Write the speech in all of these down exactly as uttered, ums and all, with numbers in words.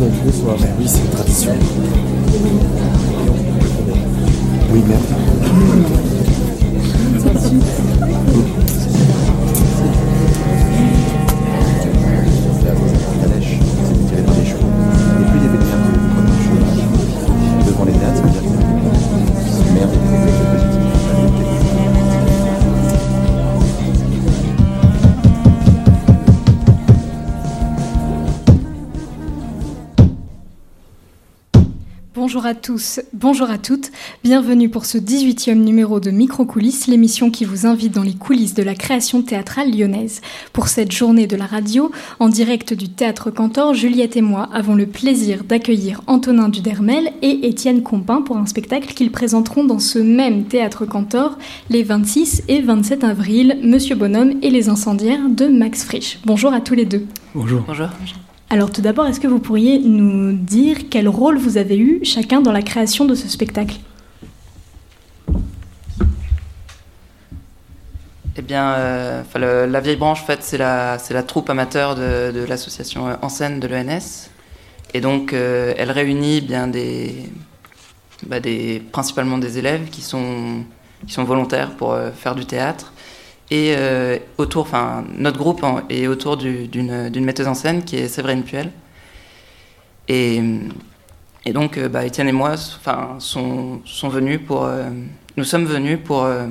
euh, tous les soirs. Ben oui, c'est une tradition. Oui, merde. Devant les théâtres, ça veut dire que merde est positive. Bonjour à tous, bonjour à toutes, bienvenue pour ce dix-huitième numéro de Micro-Coulisses, l'émission qui vous invite dans les coulisses de la création théâtrale lyonnaise. Pour cette journée de la radio, en direct du Théâtre Cantor, Juliette et moi avons le plaisir d'accueillir Antonin Dudermel et Étienne Compin pour un spectacle qu'ils présenteront dans ce même Théâtre Cantor les vingt-six et vingt-sept avril, Monsieur Bonhomme et les incendiaires de Max Frisch. Bonjour à tous les deux. Bonjour. Bonjour. Alors tout d'abord, est-ce que vous pourriez nous dire quel rôle vous avez eu chacun dans la création de ce spectacle ? Eh bien, euh, le, la vieille branche, en fait, c'est la, c'est la troupe amateur de, de l'association En Scène de l'E N S. Et donc, euh, elle réunit bien des, bah des, principalement des élèves qui sont, qui sont volontaires pour euh, faire du théâtre. Et euh, autour, enfin, notre groupe est autour du, d'une, d'une metteuse en scène qui est Séverine Puel. Et, et donc, euh, bah, Étienne et moi, enfin, sont, sont venus pour, euh, nous sommes venus pour, euh,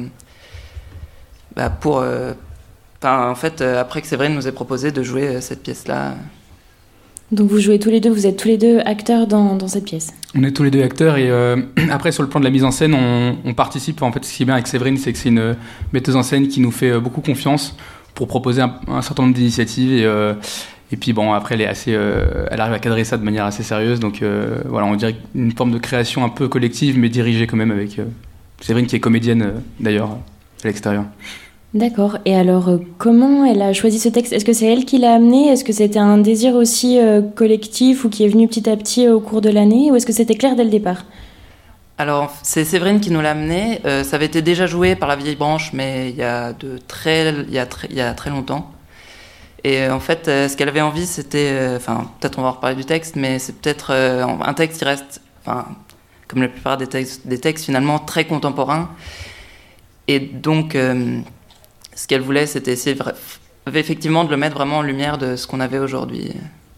bah, pour, euh, en fait, euh, après que Séverine nous ait proposé de jouer euh, cette pièce-là. Donc vous jouez tous les deux, vous êtes tous les deux acteurs dans, dans cette pièce. On est tous les deux acteurs et euh, après sur le plan de la mise en scène, on, on participe. En fait, ce qui est bien avec Séverine, c'est que c'est une metteuse en scène qui nous fait beaucoup confiance pour proposer un, un certain nombre d'initiatives et, euh, et puis bon, après elle est assez, euh, elle arrive à cadrer ça de manière assez sérieuse. Donc euh, voilà, on dirait une forme de création un peu collective, mais dirigée quand même avec euh, Séverine qui est comédienne euh, d'ailleurs à l'extérieur. D'accord. Et alors, euh, comment elle a choisi ce texte ? Est-ce que c'est elle qui l'a amené ? Est-ce que c'était un désir aussi euh, collectif ou qui est venu petit à petit euh, au cours de l'année ? Ou est-ce que c'était clair dès le départ ? Alors, c'est Séverine qui nous l'a amené. Euh, ça avait été déjà joué par la vieille branche, mais il y a, de très, il y a, très, il y a très longtemps. Et euh, en fait, euh, ce qu'elle avait envie, c'était... Enfin, euh, peut-être on va reparler du texte, mais c'est peut-être euh, un texte qui reste, enfin, comme la plupart des textes, des textes finalement très contemporains. Et donc... Euh, Ce qu'elle voulait, c'était essayer effectivement de le mettre vraiment en lumière de ce qu'on avait aujourd'hui.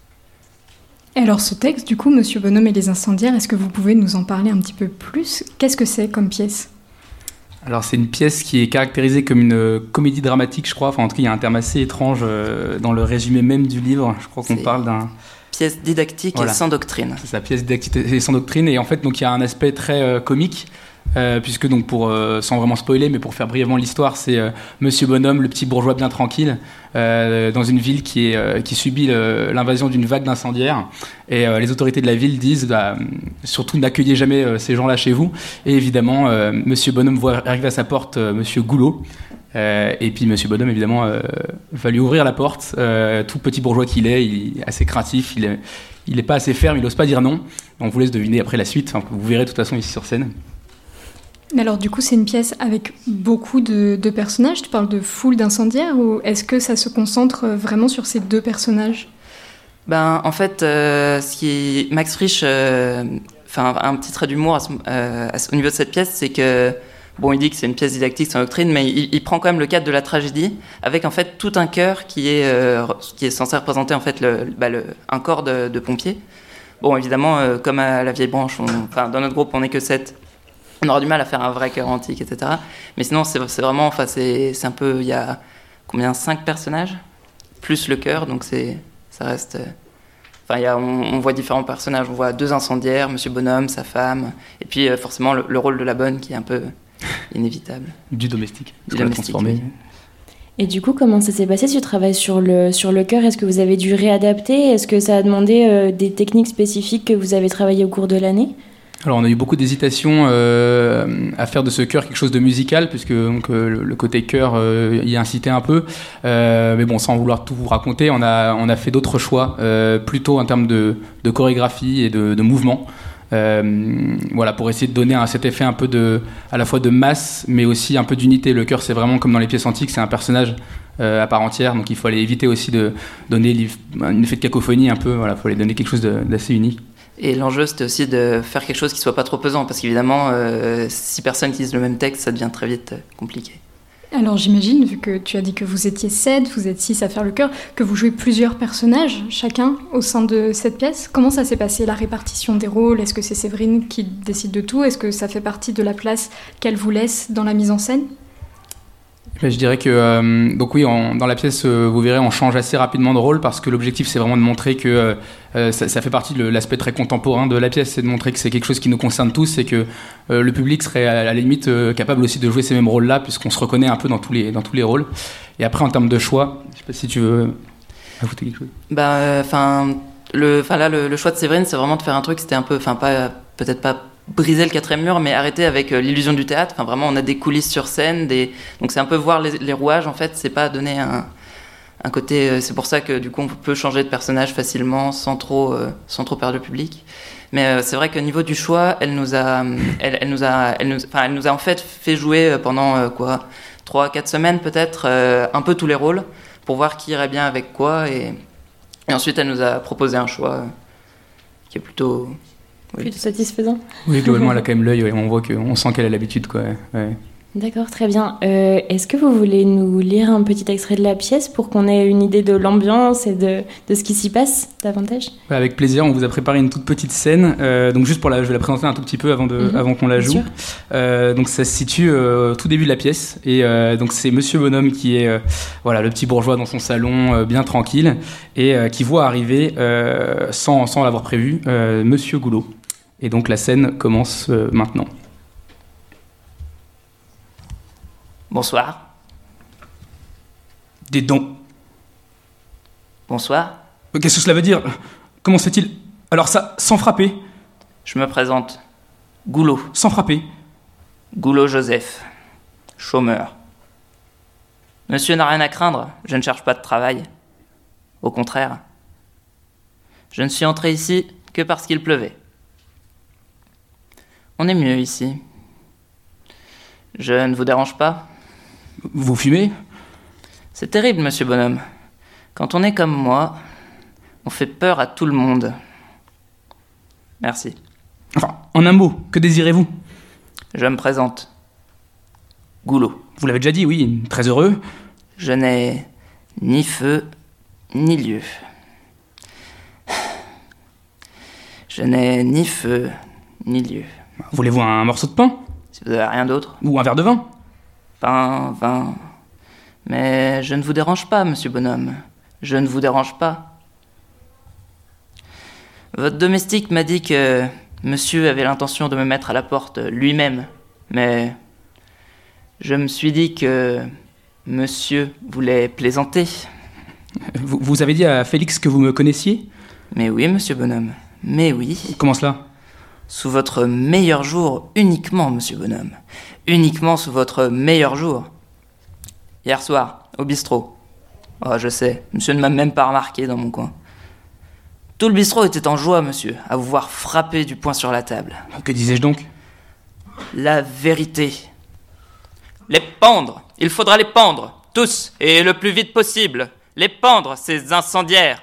Et alors ce texte, du coup, Monsieur Bonhomme et les incendiaires, est-ce que vous pouvez nous en parler un petit peu plus ? Qu'est-ce que c'est comme pièce ? Alors c'est une pièce qui est caractérisée comme une comédie dramatique, je crois. Enfin, en tout cas, il y a un terme assez étrange dans le résumé même du livre. Je crois qu'on c'est parle d'un... Pièce didactique voilà. Et sans doctrine. C'est ça, pièce didactique et sans doctrine. Et en fait, donc, il y a un aspect très euh, comique. Euh, puisque donc pour euh, sans vraiment spoiler mais pour faire brièvement l'histoire, c'est euh, Monsieur Bonhomme, le petit bourgeois bien tranquille euh, dans une ville qui est euh, qui subit le, l'invasion d'une vague d'incendiaires et euh, les autorités de la ville disent bah, surtout n'accueillez jamais euh, ces gens-là chez vous et évidemment euh, Monsieur Bonhomme voit arriver à sa porte euh, Monsieur Goulot euh, et puis Monsieur Bonhomme évidemment euh, va lui ouvrir la porte, euh, tout petit bourgeois qu'il est, il est assez craintif, il est, il est pas assez ferme, il n'ose pas dire non. On vous laisse deviner après la suite, enfin, vous verrez de toute façon ici sur scène. Alors du coup, c'est une pièce avec beaucoup de, de personnages. Tu parles de foule d'incendiaires ou est-ce que ça se concentre vraiment sur ces deux personnages ? Ben, en fait, euh, ce qui est Max Frisch, euh, enfin un petit trait d'humour à ce, euh, à ce, au niveau de cette pièce, c'est que bon, il dit que c'est une pièce didactique sans doctrine, mais il, il prend quand même le cadre de la tragédie avec en fait tout un chœur qui est euh, qui est censé représenter en fait le, bah, le, un corps de, de pompiers. Bon, évidemment, euh, comme à la vieille branche, on, enfin dans notre groupe, on n'est que sept. On aura du mal à faire un vrai chœur antique, et cetera. Mais sinon, c'est, c'est vraiment, enfin, c'est, c'est un peu, il y a combien, cinq personnages plus le chœur, donc c'est, ça reste. Enfin, il y a, on, on voit différents personnages. On voit deux incendiaires, Monsieur Bonhomme, sa femme, et puis euh, forcément le, le rôle de la bonne qui est un peu inévitable. Du domestique. Du domestique. Oui. Et du coup, comment ça s'est passé ce travail sur le sur le chœur ? Est-ce que vous avez dû réadapter ? Est-ce que ça a demandé euh, des techniques spécifiques que vous avez travaillées au cours de l'année ? Alors on a eu beaucoup d'hésitations euh, à faire de ce chœur quelque chose de musical puisque donc, euh, le, le côté chœur euh, y incitait un peu euh, mais bon sans vouloir tout vous raconter on a, on a fait d'autres choix euh, plutôt en termes de, de chorégraphie et de, de mouvement euh, voilà pour essayer de donner un, cet effet un peu de, à la fois de masse mais aussi un peu d'unité. Le chœur c'est vraiment comme dans les pièces antiques, c'est un personnage euh, à part entière, donc il faut aller éviter aussi de donner un effet de cacophonie un peu, voilà, il faut aller donner quelque chose de, d'assez unique. Et l'enjeu, c'était aussi de faire quelque chose qui soit pas trop pesant, parce qu'évidemment, euh, si personne utilise le même texte, ça devient très vite euh, compliqué. Alors j'imagine, vu que tu as dit que vous étiez sept, vous êtes six à faire le chœur, que vous jouez plusieurs personnages, chacun, au sein de cette pièce. Comment ça s'est passé, la répartition des rôles? Est-ce que c'est Séverine qui décide de tout? Est-ce que ça fait partie de la place qu'elle vous laisse dans la mise en scène? Ben, je dirais que, euh, donc oui, en, dans la pièce, euh, vous verrez, on change assez rapidement de rôle parce que l'objectif, c'est vraiment de montrer que euh, ça, ça fait partie de l'aspect très contemporain de la pièce, c'est de montrer que c'est quelque chose qui nous concerne tous et que euh, le public serait à la limite euh, capable aussi de jouer ces mêmes rôles-là puisqu'on se reconnaît un peu dans tous les, dans tous les rôles. Et après, en termes de choix, je sais pas si tu veux ajouter quelque chose. Bah, enfin, le, enfin là, le, le choix de Séverine, c'est vraiment de faire un truc, c'était un peu, enfin, pas, peut-être pas briser le quatrième mur, mais arrêter avec euh, l'illusion du théâtre. Enfin, vraiment, on a des coulisses sur scène, des... donc c'est un peu voir les, les rouages. En fait, c'est pas donner un, un côté. Euh, c'est pour ça que du coup, on peut changer de personnage facilement, sans trop, euh, sans trop perdre le public. Mais euh, c'est vrai qu'au niveau du choix, elle nous a, elle, elle nous a, elle nous, enfin, elle nous a en fait fait jouer pendant euh, quoi, trois, quatre semaines peut-être, euh, un peu tous les rôles, pour voir qui irait bien avec quoi, et, et ensuite elle nous a proposé un choix euh, qui est plutôt. Oui. Plutôt satisfaisant. Oui, globalement, elle a quand même l'œil, ouais, on voit qu'on sent qu'elle a l'habitude, quoi. Ouais. D'accord, très bien. Euh, est-ce que vous voulez nous lire un petit extrait de la pièce pour qu'on ait une idée de l'ambiance et de, de ce qui s'y passe davantage? Ouais, avec plaisir, on vous a préparé une toute petite scène. Euh, donc juste pour la, je vais la présenter un tout petit peu avant, de, mmh, avant qu'on la joue. Euh, donc ça se situe euh, au tout début de la pièce. Et euh, donc c'est Monsieur Bonhomme qui est euh, voilà, le petit bourgeois dans son salon, euh, bien tranquille, et euh, qui voit arriver, euh, sans, sans l'avoir prévu, euh, Monsieur Goulot. Et donc la scène commence euh, maintenant. Bonsoir. Des dons. Bonsoir. Qu'est-ce que cela veut dire? Comment se fait-il? Alors ça, sans frapper. Je me présente. Goulot. Sans frapper. Goulot Joseph. Chômeur. Monsieur n'a rien à craindre, je ne cherche pas de travail. Au contraire. Je ne suis entré ici que parce qu'il pleuvait. On est mieux ici. Je ne vous dérange pas? Vous fumez? C'est terrible, monsieur Bonhomme. Quand on est comme moi, on fait peur à tout le monde. Merci. Enfin, en un mot, que désirez-vous? Je me présente. Goulot. Vous l'avez déjà dit, oui, très heureux. Je n'ai ni feu, ni lieu. Je n'ai ni feu, ni lieu. Voulez-vous un morceau de pain? Si vous n'avez rien d'autre. Ou un verre de vin? Pain, vin. Mais je ne vous dérange pas, monsieur Bonhomme. Je ne vous dérange pas. Votre domestique m'a dit que monsieur avait l'intention de me mettre à la porte lui-même. Mais je me suis dit que monsieur voulait plaisanter. Vous, vous avez dit à Félix que vous me connaissiez? Mais oui, monsieur Bonhomme. Mais oui. Comment cela? Sous votre meilleur jour, uniquement, monsieur Bonhomme. Uniquement sous votre meilleur jour. Hier soir, au bistrot. Oh, je sais, monsieur ne m'a même pas remarqué dans mon coin. Tout le bistrot était en joie, monsieur, à vous voir frapper du poing sur la table. Que disais-je donc? La vérité. Les pendre. Il faudra les pendre. Tous, et le plus vite possible. Les pendre, ces incendiaires.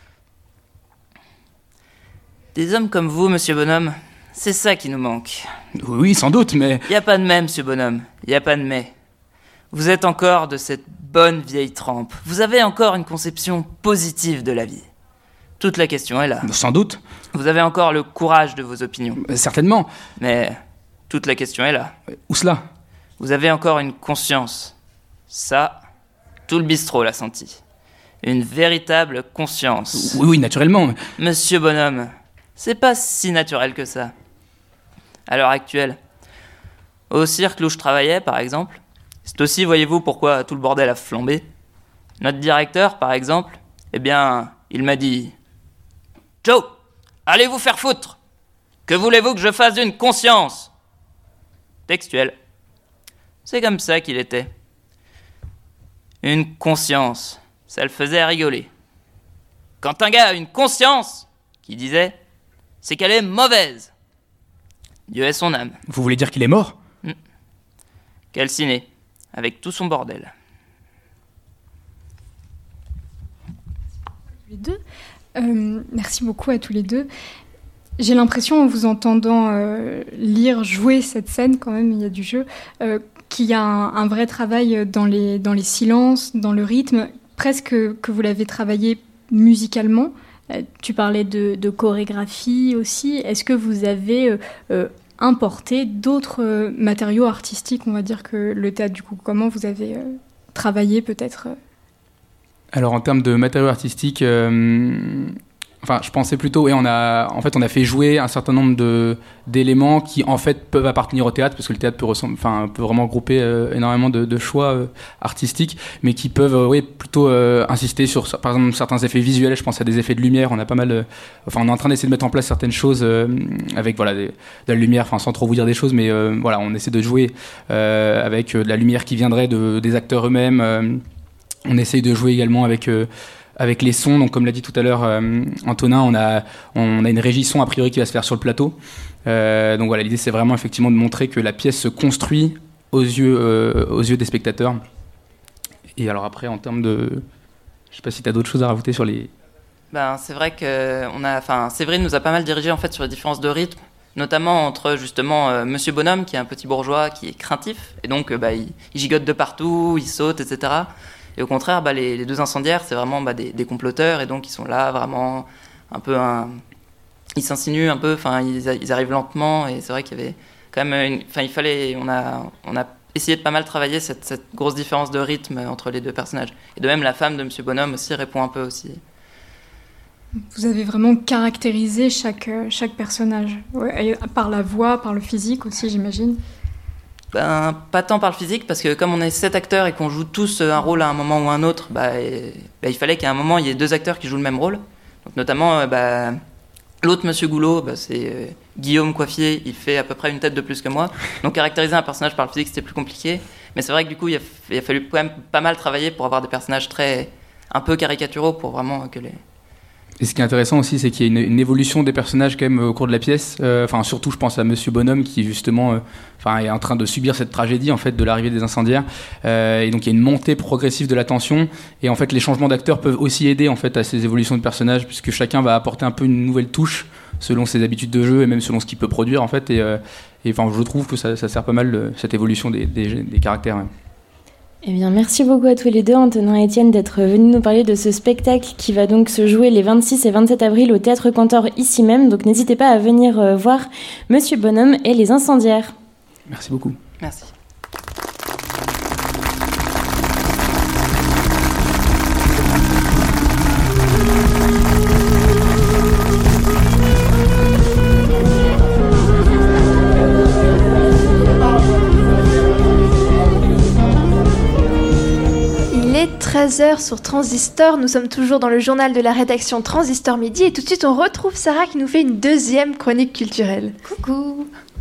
Des hommes comme vous, monsieur Bonhomme, c'est ça qui nous manque. Oui, sans doute, mais... Y a pas de mais, monsieur Bonhomme. Y a pas de mais. Vous êtes encore de cette bonne vieille trempe. Vous avez encore une conception positive de la vie. Toute la question est là. Sans doute. Vous avez encore le courage de vos opinions. Euh, certainement. Mais toute la question est là. Où cela? Vous avez encore une conscience. Ça, tout le bistrot l'a senti. Une véritable conscience. Oui, oui, naturellement. Monsieur Bonhomme, c'est pas si naturel que ça. À l'heure actuelle, au cirque où je travaillais, par exemple, c'est aussi, voyez-vous, pourquoi tout le bordel a flambé. Notre directeur, par exemple, eh bien, il m'a dit « Joe, allez vous faire foutre! Que voulez-vous que je fasse d'une conscience ?» Textuel. C'est comme ça qu'il était. Une conscience, ça le faisait rigoler. Quand un gars a une conscience, qu'il disait, c'est qu'elle est mauvaise. Dieu ait son âme. Vous voulez dire qu'il est mort? Mmh. Calciné, avec tout son bordel. tous les deux. Euh, merci beaucoup à tous les deux. J'ai l'impression, en vous entendant euh, lire, jouer cette scène, quand même, il y a du jeu, euh, qu'il y a un, un vrai travail dans les, dans les silences, dans le rythme, presque que vous l'avez travaillé musicalement. Euh, tu parlais de, de chorégraphie aussi. Est-ce que vous avez euh, euh, importé d'autres euh, matériaux artistiques, on va dire, que le théâtre, du coup? Comment vous avez euh, travaillé, peut-être euh... Alors, en termes de matériaux artistiques... Euh... Enfin, je pensais plutôt, et on a, en fait, on a fait jouer un certain nombre de, d'éléments qui, en fait, peuvent appartenir au théâtre, parce que le théâtre peut, ressemble, enfin, peut vraiment grouper euh, énormément de, de choix euh, artistiques, mais qui peuvent, euh, oui, plutôt euh, insister sur, par exemple, certains effets visuels. Je pense à des effets de lumière. On a pas mal, euh, enfin, on est en train d'essayer de mettre en place certaines choses euh, avec, voilà, des, de la lumière, enfin, sans trop vous dire des choses, mais euh, voilà, on essaie de jouer euh, avec euh, de la lumière qui viendrait de, des acteurs eux-mêmes. Euh, on essaye de jouer également avec euh, avec les sons. Donc, comme l'a dit tout à l'heure euh, Antonin, on a, on a une régie son a priori qui va se faire sur le plateau. Euh, donc voilà, l'idée c'est vraiment effectivement de montrer que la pièce se construit aux yeux, euh, aux yeux des spectateurs. Et alors après, en termes de... Je sais pas si tu as d'autres choses à rajouter sur les... Ben, c'est vrai que on a, enfin, Séverine nous a pas mal dirigé en fait sur les différences de rythme, notamment entre justement euh, Monsieur Bonhomme, qui est un petit bourgeois qui est craintif, et donc euh, bah, il, il gigote de partout, il saute, et cetera. Et au contraire, bah, les, les deux incendiaires, c'est vraiment bah, des, des comploteurs, et donc ils sont là vraiment un peu... Un... Ils s'insinuent un peu, enfin, ils, ils arrivent lentement, et c'est vrai qu'il y avait quand même... Une... Enfin, il fallait... On a, on a essayé de pas mal travailler cette, cette grosse différence de rythme entre les deux personnages. Et de même, la femme de Monsieur Bonhomme aussi répond un peu aussi. Vous avez vraiment caractérisé chaque, chaque personnage, ouais, par la voix, par le physique aussi, j'imagine. Ben, pas tant par le physique, parce que comme on est sept acteurs et qu'on joue tous un rôle à un moment ou un autre, bah, et, bah, il fallait qu'à un moment, il y ait deux acteurs qui jouent le même rôle. Donc, notamment, bah, l'autre Monsieur Goulot, bah, c'est euh, Guillaume Coiffier, il fait à peu près une tête de plus que moi. Donc, caractériser un personnage par le physique, c'était plus compliqué. Mais c'est vrai que du coup, il a, il a fallu quand même pas mal travailler pour avoir des personnages très, un peu caricaturaux, pour vraiment que les... Et ce qui est intéressant aussi, c'est qu'il y a une, une évolution des personnages quand même au cours de la pièce. Enfin, euh, surtout, je pense à Monsieur Bonhomme qui justement, euh, enfin, est en train de subir cette tragédie en fait de l'arrivée des incendiaires. Euh, et donc, il y a une montée progressive de la tension. Et en fait, les changements d'acteurs peuvent aussi aider en fait à ces évolutions de personnages, puisque chacun va apporter un peu une nouvelle touche selon ses habitudes de jeu et même selon ce qu'il peut produire en fait. Et, euh, et enfin, je trouve que ça, ça sert pas mal de, cette évolution des, des, des caractères. Ouais. Eh bien, merci beaucoup à tous les deux, Antonin et Étienne, d'être venus nous parler de ce spectacle qui va donc se jouer les vingt-six et vingt-sept avril au Théâtre Cantor ici même. Donc n'hésitez pas à venir euh, voir Monsieur Bonhomme et les incendiaires. Merci beaucoup. Merci. treize heures sur Transistor, nous sommes toujours dans le journal de la rédaction Transistor Midi et tout de suite on retrouve Sarah qui nous fait une deuxième chronique culturelle. Coucou.